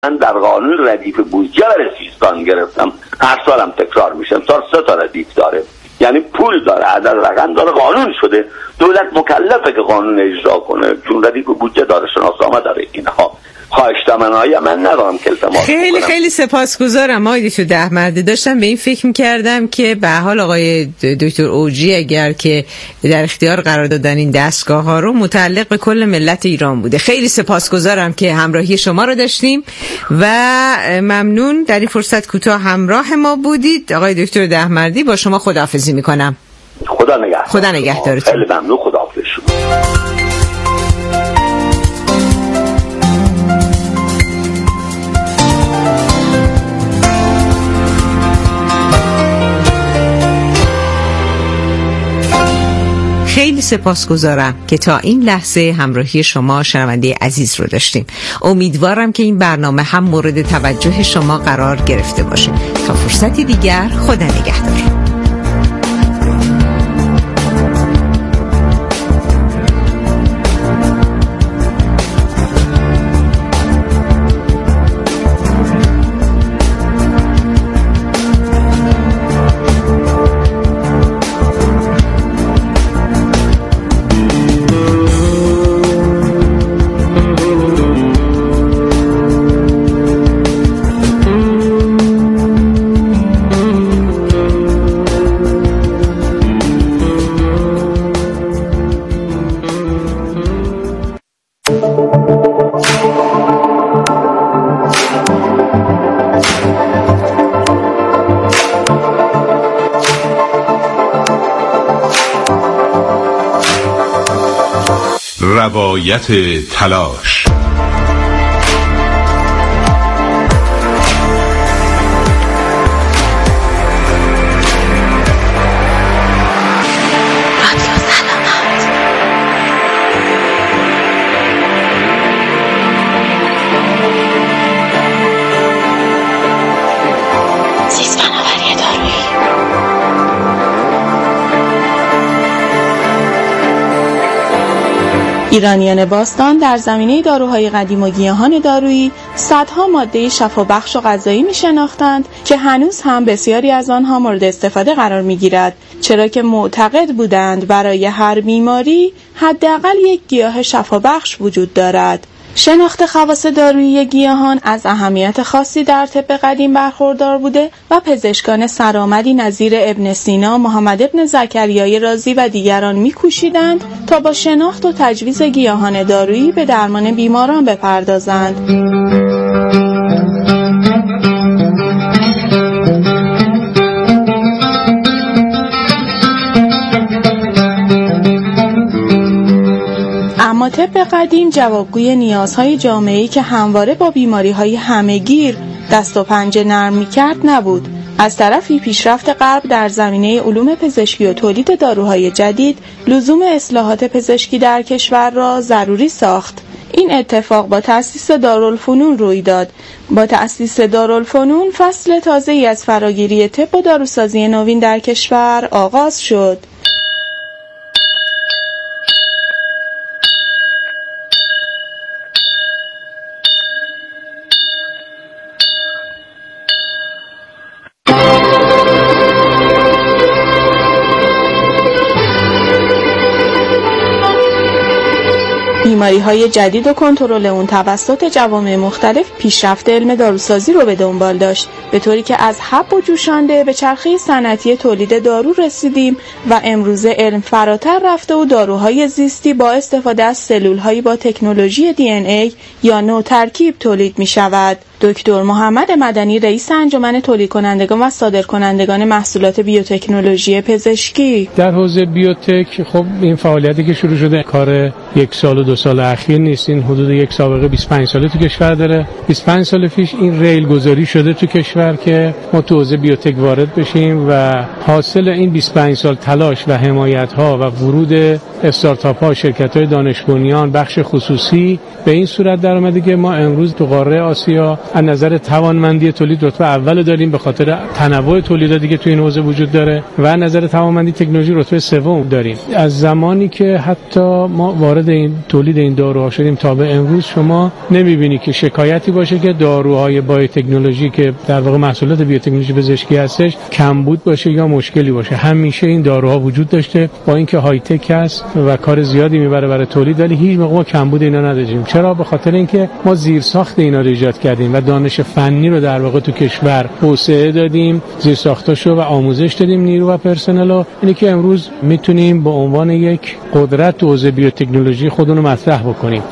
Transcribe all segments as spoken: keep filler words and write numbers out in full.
من در قانون ردیف بودجه برای سیستان گرفتم، هر سالم تکرار میشه. سال سه تا ردیف داره، یعنی پول داره، عدد رقم داره، قانون شده، دولت مکلفه که قانون اجرا کنه، چون ردیف بودجه داره، شناسنامه داره. اینها خواهش تمنایی من ندارم که التماس خیلی بکنم. خیلی سپاسگزارم آقای دکتر دهمردی. داشتم به این فکر می‌کردم که به حال آقای دکتر اوجی اگر که در اختیار قرار دادن این دستگاه ها رو متعلق به کل ملت ایران بوده. خیلی سپاسگزارم که همراهی شما رو داشتیم و ممنون در این فرصت کوتاه همراه ما بودید. آقای دکتر دهمردی، با شما خداحافظی می‌کنم. خدا نگهدار. خدا نگهدارتون. خیلی ممنون. خداحافظ. خیلی سپاسگزارم که تا این لحظه همراهی شما شنونده عزیز رو داشتیم. امیدوارم که این برنامه هم مورد توجه شما قرار گرفته باشه. تا فرصتی دیگر، خدا نگهدار. روایت تلاش. ایرانیان باستان در زمینه داروهای قدیم و گیاهان دارویی صدها ماده شفابخش و غذایی می شناختند که هنوز هم بسیاری از آنها مورد استفاده قرار می گیرد، چرا که معتقد بودند برای هر بیماری حداقل یک گیاه شفابخش وجود دارد. شناخت خواص دارویی گیاهان از اهمیت خاصی در طب قدیم برخوردار بوده و پزشکان سرآمدی نظیر ابن سینا، محمد ابن زکریای رازی و دیگران می‌کوشیدند تا با شناخت و تجویز گیاهان دارویی به درمان بیماران بپردازند. اما طب قدیم جوابگوی نیازهای جامعه‌ای که همواره با بیماری‌های همه‌گیر دست و پنجه نرم می‌کرد نبود. از طرفی پیشرفت غرب در زمینه علوم پزشکی و تولید داروهای جدید لزوم اصلاحات پزشکی در کشور را ضروری ساخت. این اتفاق با تأسیس دارالفنون روی داد. با تأسیس دارالفنون فصل تازه‌ای از فراگیری طب و داروسازی نوین در کشور آغاز شد. بیماری‌های جدید و کنترل اون توسط جوامع مختلف پیشرفت علم داروسازی رو به دنبال داشت، به طوری که از حب و جوشانده به چرخه صنعتی تولید دارو رسیدیم و امروزه علم فراتر رفته و داروهای زیستی با استفاده از سلول‌هایی با تکنولوژی دی ان ای یا نو ترکیب تولید می‌شود. دکتر محمد مدنی، رئیس انجمن تولید کنندگان و صادرکنندگان محصولات بیوتکنولوژی پزشکی: در حوزه بیوتک خب این فعالیتی که شروع شده کار یک سال و دو سال اخیر نیست، این حدود یک سابقه بیست و پنج ساله تو کشور داره. بیست و پنج سال پیش این ریل گذاری شده تو کشور که ما تو حوزه بیوتک وارد بشیم و حاصل این بیست و پنج سال تلاش و حمایت ها و ورود استارتاپ ها، شرکت های دانش بنیان، بخش خصوصی به این صورت در اومده که ما امروز تو قاره آسیا از نظر توانمندی تولید رتبه اول داریم به خاطر تنوع تولیداتی که تو این حوزه وجود داره و از نظر توانمندی تکنولوژی رتبه سوم داریم. از زمانی که حتی ما وارد این تولید این داروها شدیم تا به امروز شما نمی‌بینی که شکایتی باشه که داروهای بایوتکنولوژی که در واقع محصولات بیوتکنولوژی پزشکی هستش کمبود باشه یا مشکلی باشه. همیشه این داروها وجود داشته، با اینکه های تک است و کار زیادی میبره برای تولید، ولی هیچ موقع ما کمبود اینا نداشتیم. چرا؟ به خاطر اینکه ما زیرساخت اینا رو ایجاد کردیم و دانش فنی رو در واقع تو کشور توسعه دادیم، زیرساختاشو و آموزش دادیم نیرو و پرسنلو. اینی که امروز میتونیم به عنوان یک قدرت تو حوزه بیوتکنولوژی خودمون رو مطرح بکنیم.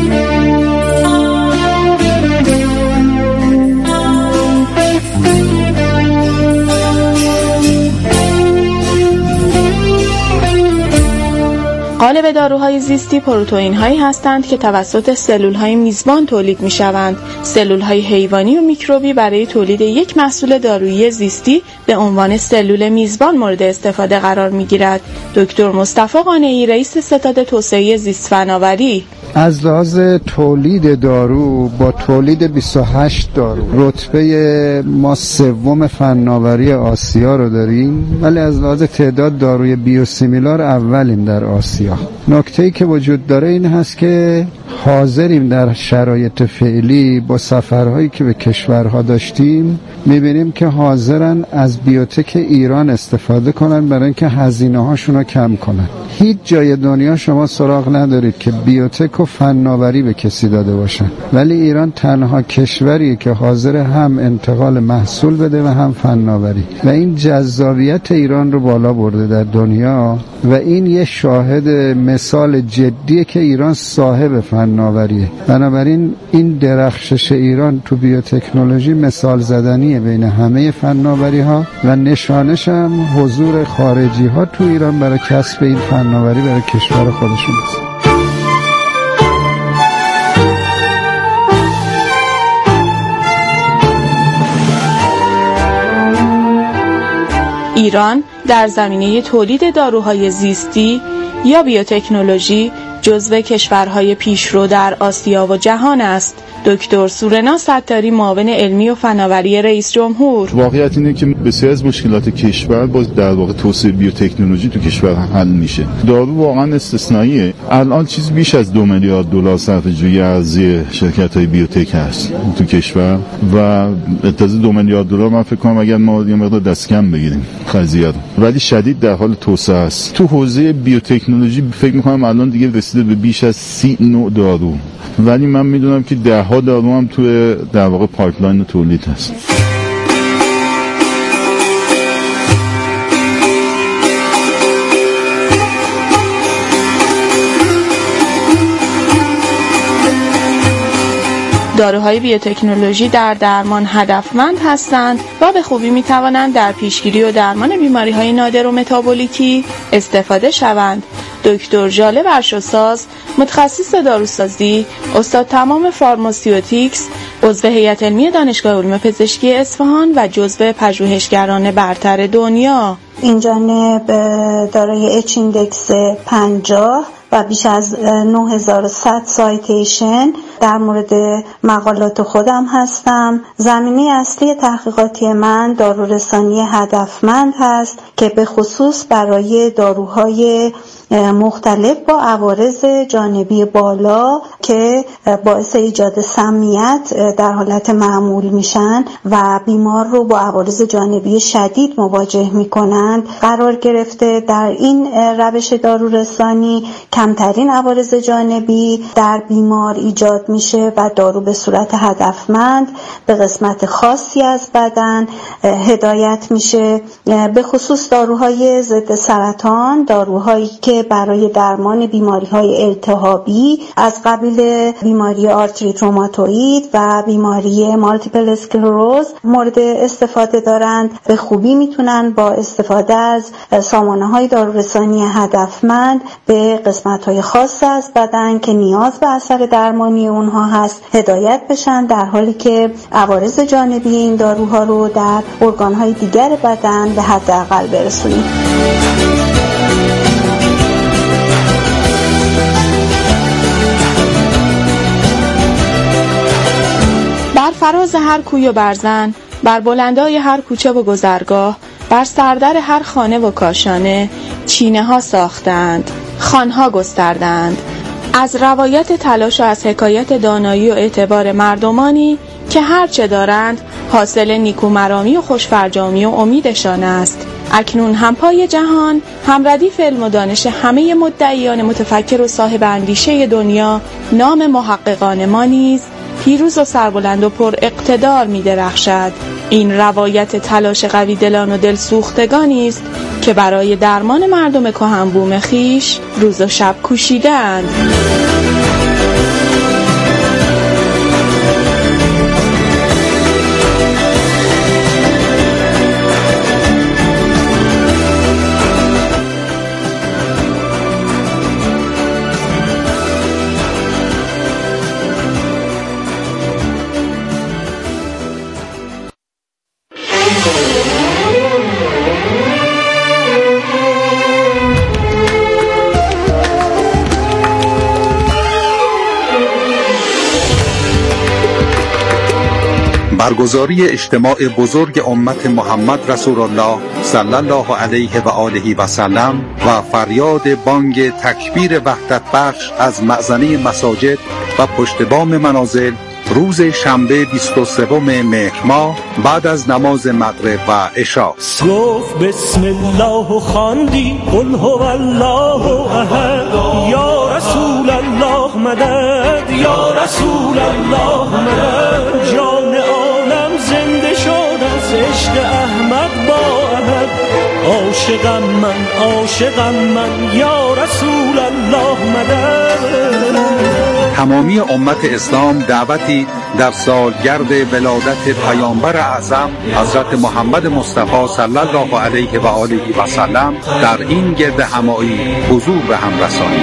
قالب داروهای زیستی پروتئین هایی هستند که توسط سلول های میزبان تولید می شوند. سلول های حیوانی و میکروبی برای تولید یک محصول دارویی زیستی به عنوان سلول میزبان مورد استفاده قرار می گیرد. دکتر مصطفی قانعی، رئیس ستاد توسعه زیست فناوری: از لحاظ تولید دارو با تولید بیست و هشت دارو رتبه ما سوم فناوری آسیا رو داریم، ولی از لحاظ تعداد داروی بیوسیمیلار اولیم در آسیا. نکته‌ای که وجود داره این هست که حاضریم در شرایط فعلی با سفرهایی که به کشورها داشتیم میبینیم که حاضرن از بیوتک ایران استفاده کنن برای اینکه هزینه هاشون رو کم کنن. هیچ جای دنیا شما سراغ ندارید که بیوتک و فناوری به کسی داده باشن، ولی ایران تنها کشوریه که حاضر هم انتقال محصول بده و هم فناوری و این جذابیت ایران رو بالا برده در دنیا و این یه شاهد مثال جدیه که ایران صاحب فناوریه. بنابراین این درخشش ایران تو بیوتکنولوژی مثال زدنیه بین همه فناوری ها و نشانش هم حضور خارجی ها تو ایران برای کسب این فناوری برای کشور خودشون است. ایران در زمینه تولید داروهای زیستی یا بیوتکنولوژی جزو کشورهای پیشرو در آسیا و جهان است. دکتر سورنا ستاری، معاون علمی و فناوری رئیس جمهور: واقعیت اینه که بسیار از مشکلات کشور با در واقع توسعه بیوتکنولوژی تو کشور حل میشه. دارو واقعا استثنائیه. الان چیز بیش از دو میلیارد دلار صرفه‌جویی ارزی شرکت‌های بیوتک هست تو کشور و تازه دو میلیارد دلار من فکر کنم اگر ما یه مقدار دست کم بگیریم قضیه رو، ولی شدید در حال توسعه است. تو حوزه بیوتکنولوژی فکر می‌کنم الان دیگه رسیده به بیش از سی نوع دارو، ولی من میدونم که ده ها دارو هم توی در واقع پایپلاین تولید هست. داروهای بیوتکنولوژی در درمان هدفمند هستند و به خوبی می توانند در پیشگیری و درمان بیماری‌های نادر و متابولیکی استفاده شوند. دکتر ژاله ورشوساز، متخصص داروسازی، استاد تمام فارماسیوتیکس، عضو هیئت علمی دانشگاه علوم پزشکی اصفهان و جزو پژوهشگران برتر دنیا: این جانب دارای اچ ایندکس پنجاه و بیش از نه هزار و صد سایتیشن در مورد مقالات خودم هستم. زمینه اصلی تحقیقاتی من دارورسانی هدفمند هست که به خصوص برای داروهای مختلف با عوارض جانبی بالا که باعث ایجاد سمیت در حالت معمول میشن و بیمار رو با عوارض جانبی شدید مواجه میکنند قرار گرفته. در این روش دارورسانی کمترین عوارض جانبی در بیمار ایجاد میشه و دارو به صورت هدفمند به قسمت خاصی از بدن هدایت میشه، به خصوص داروهای ضد سرطان، داروهایی که برای درمان بیماری‌های التهابی از قبیل بیماری آرتریت روماتوئید و بیماری مالتیپل اسکلروز مورد استفاده دارند. به خوبی میتونن با استفاده از سامانه‌های دارورسانی هدفمند به قسمت‌های خاص از بدن که نیاز به اثر درمانی اونها هست هدایت بشن، در حالی که عوارض جانبی این داروها رو در ارگان‌های دیگر بدن به حداقل برسونیم. فراز هر کوی و برزن، بر بلندای هر کوچه و گذرگاه، بر سردر هر خانه و کاشانه چینه ها ساختند، خانها گستردند. از روایت تلاش و از حکایت دانایی و اعتبار مردمانی که هر چه دارند حاصل نیکومرامی و خوشفرجامی و امیدشان است. اکنون هم پای جهان، هم ردیف علم و دانش همه مدعیان متفکر و صاحب اندیشه دنیا، نام محققان ما نیز پیروز و سربلند و پر اقتدار می درخشد. این روایت تلاش قوی دلان و دل سوختگانی است که برای درمان مردم کهن بوم خیش روز و شب کوشیدند. برگزاری اجتماع بزرگ امت محمد رسول الله صلی الله علیه و آله و سلم و فریاد بانگ تکبیر وحدت بخش از مأذنه مساجد و پشت بام منازل روز شنبه بیست و سوم مهر ماه بعد از نماز مغرب و عشا. گفت بسم الله و خواندی قل هو الله احد یا رسول الله مدد یا رسول الله مدد. جان عالم زنده شد از عشق احمد با احد. عاشقم من عاشقم من یا رسول الله مدد. تمامی امت اسلام دعوتی در سالگرد ولادت پیامبر اعظم حضرت محمد مصطفی صلی الله علیه و آله و سلم در این گرد همایی حضور به هم رسانید.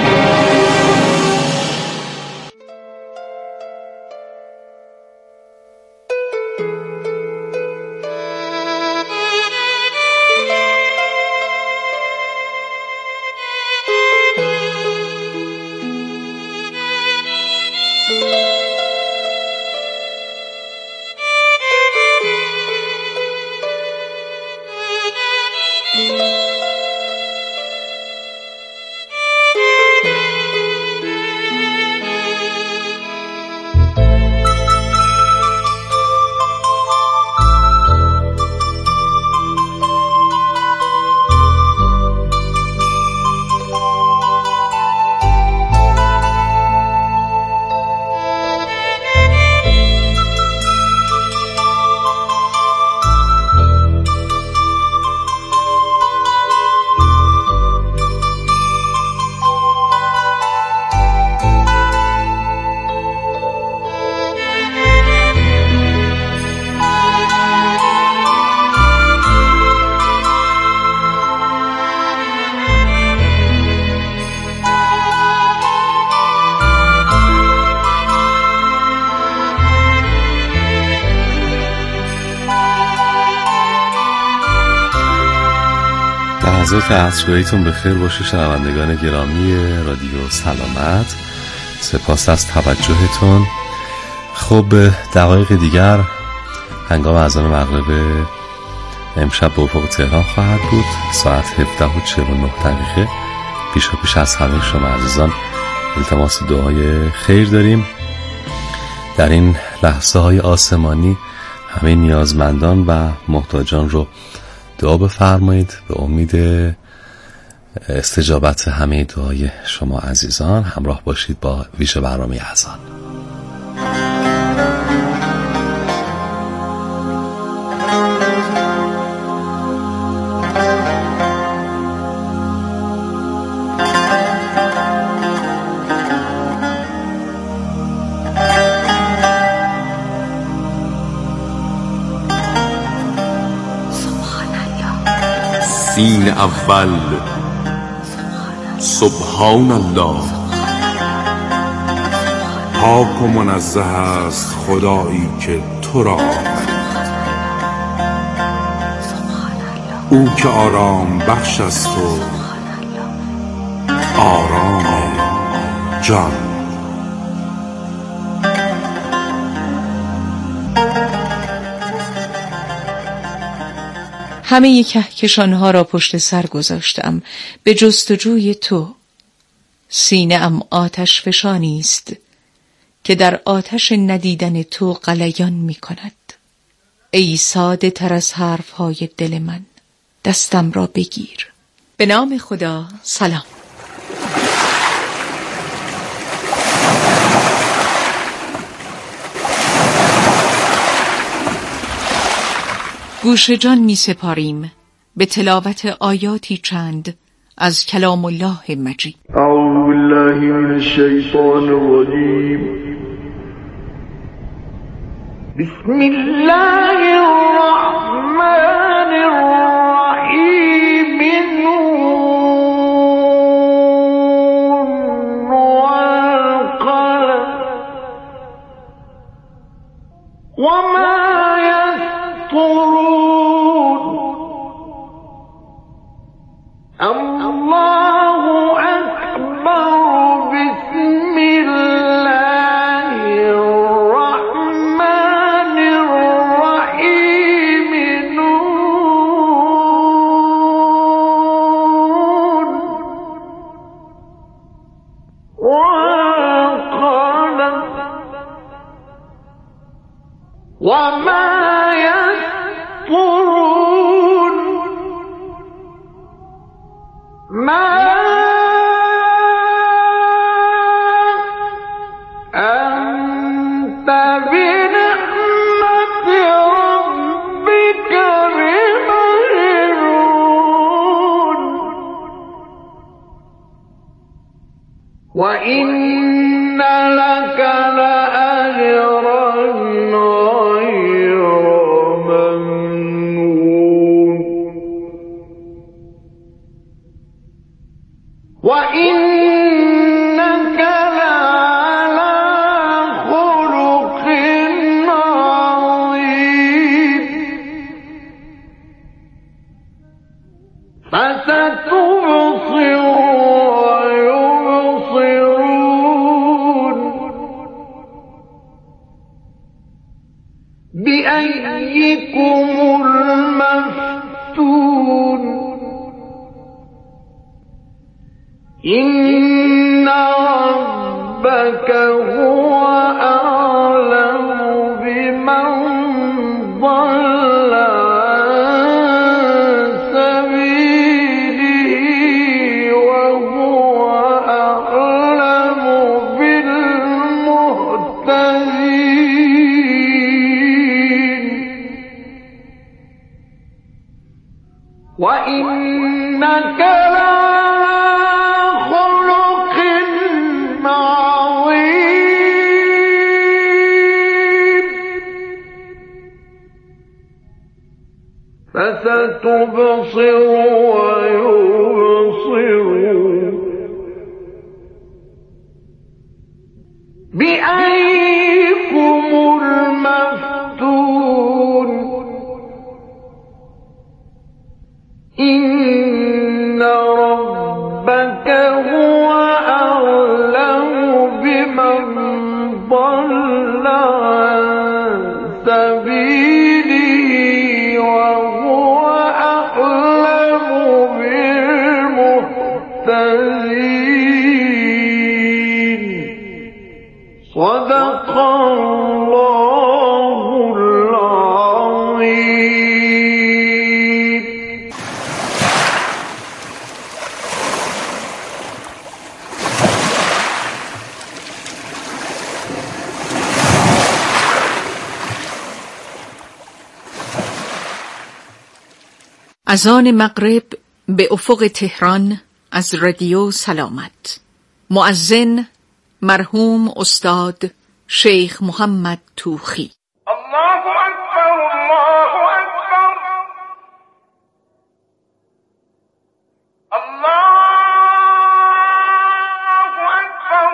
لحظات عصرهایتون بخیر باشه شنوندگان گرامی رادیو سلامت. سپاس از توجهتون. خب دقایق دیگر هنگام اذان مغرب امشب به افق تهران خواهد بود. ساعت هفده و چهل و نه دقیقه. پیشا پیش از همه شما عزیزان التماس دعای خیر داریم. در این لحظه های آسمانی همه نیازمندان و محتاجان رو دعا بفرمایید به امید استجابت همه دعای شما عزیزان. همراه باشید با ویژه برنامه اذان. سین اول سبحان الله. پاک و منزه است خدایی که تو را آفرید. او که آرام بخش است و آرام جان. همه کهکشانها را پشت سر گذاشتم به جستجوی تو. سینه ام آتش فشانی است که در آتش ندیدن تو غلیان می کند. ای ساده تر از حرفهای دل من، دستم را بگیر. به نام خدا. سلام. گوش جان می سپاریم به تلاوت آیاتی چند از کلام الله مجید. اعوذ بالله من الشیطان الرجیم. بسم الله الرحمن الرحیم. نون والقلم وما يسطرون. الله أكبر. بسم الله الرحمن الرحيم. نون والقلم وما يسطرون. ما أنت بنعمة ربك بمجنون. وإن لك لأجرا غير ممنون. وإنك لعلى خلق عظيم. فستبصر ويبصرون. بأيكم المفتون. إن ربك هو أعلم بمن ضل عن سبيله وهو أعلم بالمهتدين. وإنك فستبصر ويبصرون. بأيكم المفتون. إن ربك هو أعلم بمن ضل عن سبيله وهو أعلم بالمهتدين. صدق الله العظيم. اذان مغرب به افق تهران از رادیو سلامت. مؤذن مرحوم استاد شیخ محمد توخی. الله اکبر. الله اکبر. الله اکبر.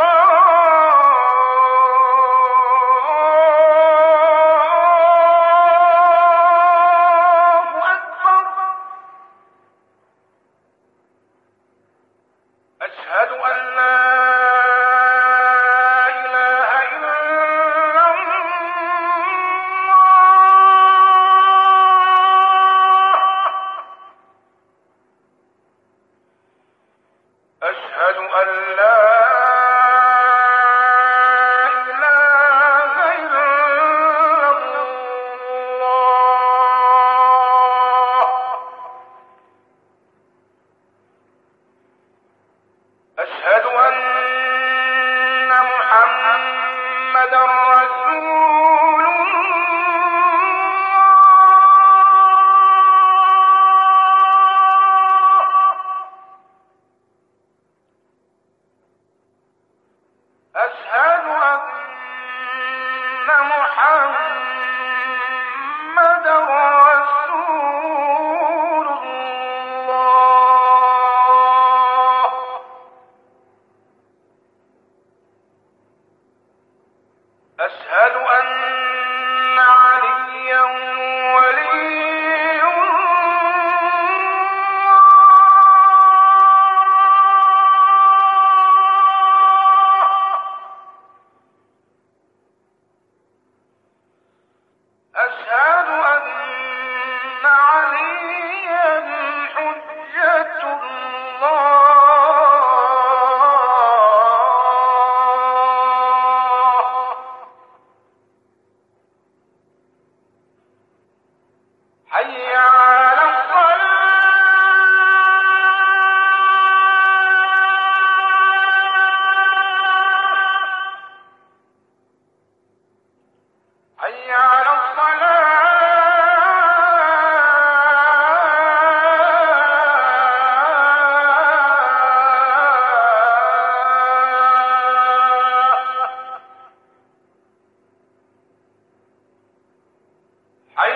أشهد أن لا إله إلا الله.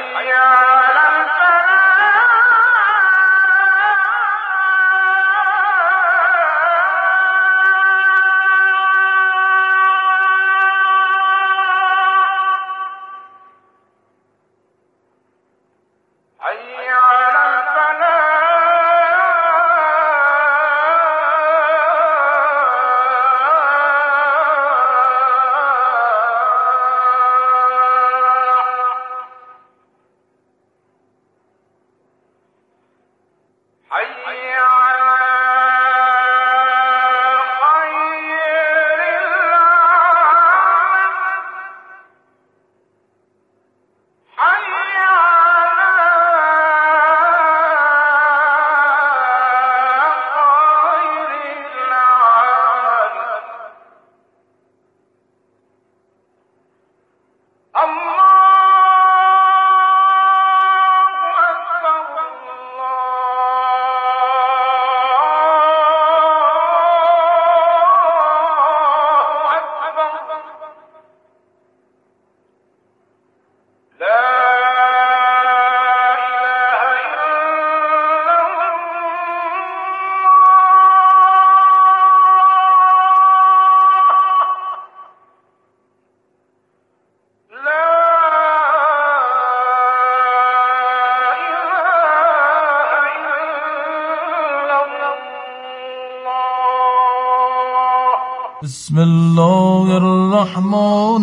بسم الله الرحمن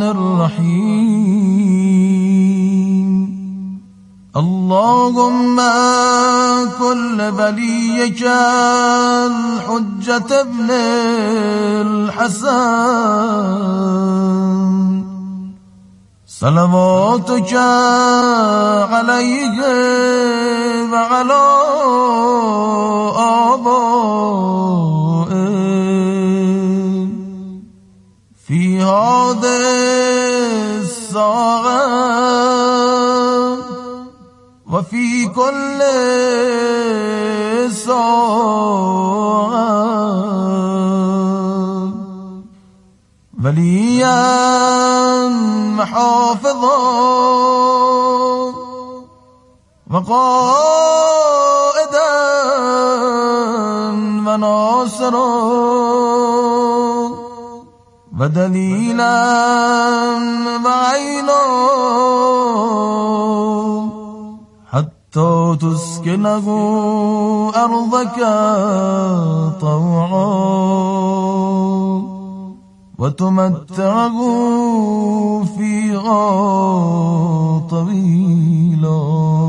الرحيم اللهم كل وليك الحجة ابن الحسن صلواتك عليه وعلى آبائه في هذه الساعة وفي كل ساعة وليا محافظا وقائدا وناصرا ودليلا وعينا حتى تسكنه أرضك طوعا وتمتعه فيها طويلا.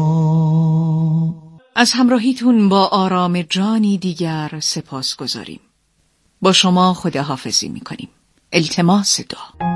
از همراهیتون با آرام جانی دیگر سپاس گذاریم. با شما خداحافظی میکنیم. التماس دعا.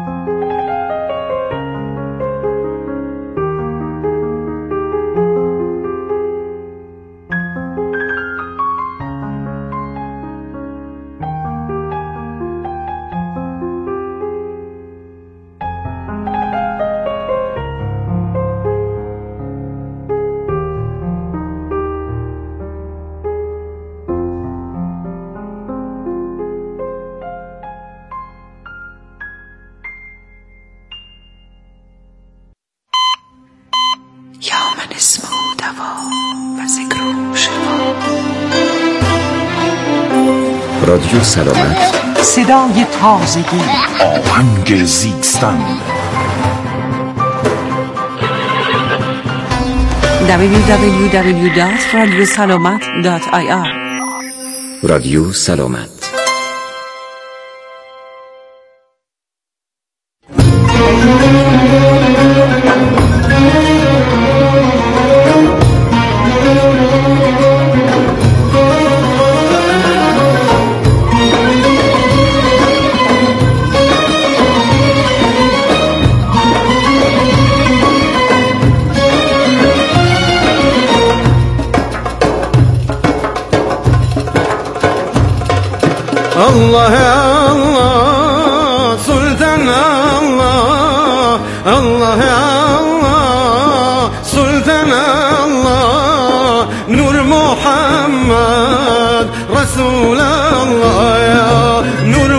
رادیو سلامت، صدای تازگی، آهنگ زیستن. دبلیو دبلیو دبلیو دات رادیو سلامت دات آی آر. رادیو سلامت. الله الله سلطان الله الله الله سلطان الله نور محمد رسول الله يا نور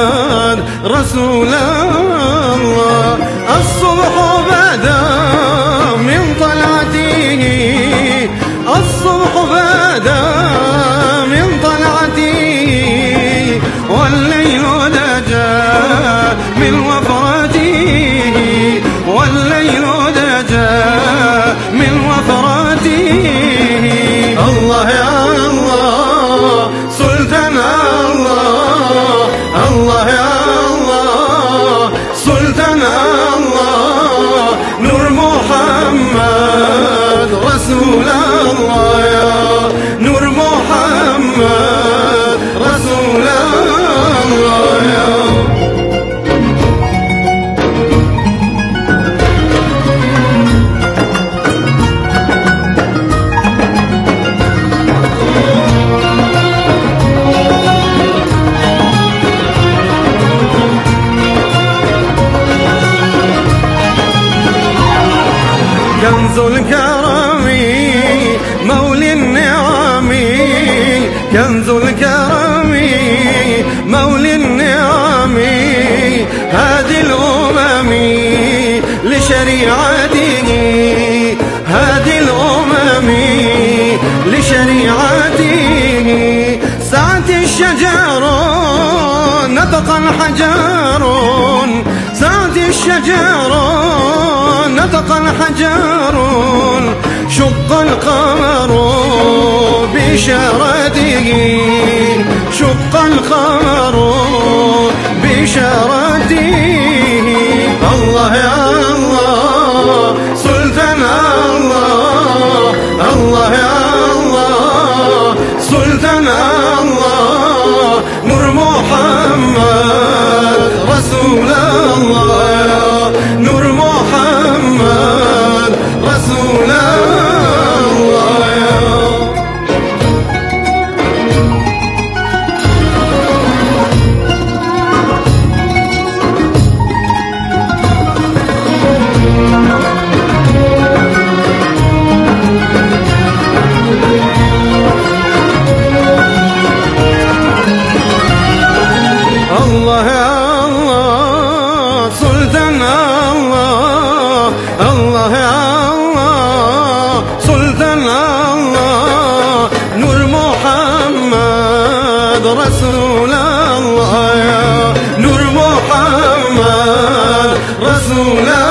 محمد رسول الله الصبح بدا رسول الله يا نور محمد رسول الله يا كنز الكرم مولي النعم كنز الكرم مولي النعم هذه الأمم لشريعته هذه الأمم لشريعته سعت الشجر نطق الحجر سعت الشجر نطق الحجر شق القمر بإشارته شق القمر بإشارته الله يا الله سلطان الله الله يا الله سلطان الله نور محمد رسول الله نور محمد رسول الله يا الله يا الله سلطان الله الله يا الله سلطان الله نور محمد رسول الله يا نور محمد رسول الله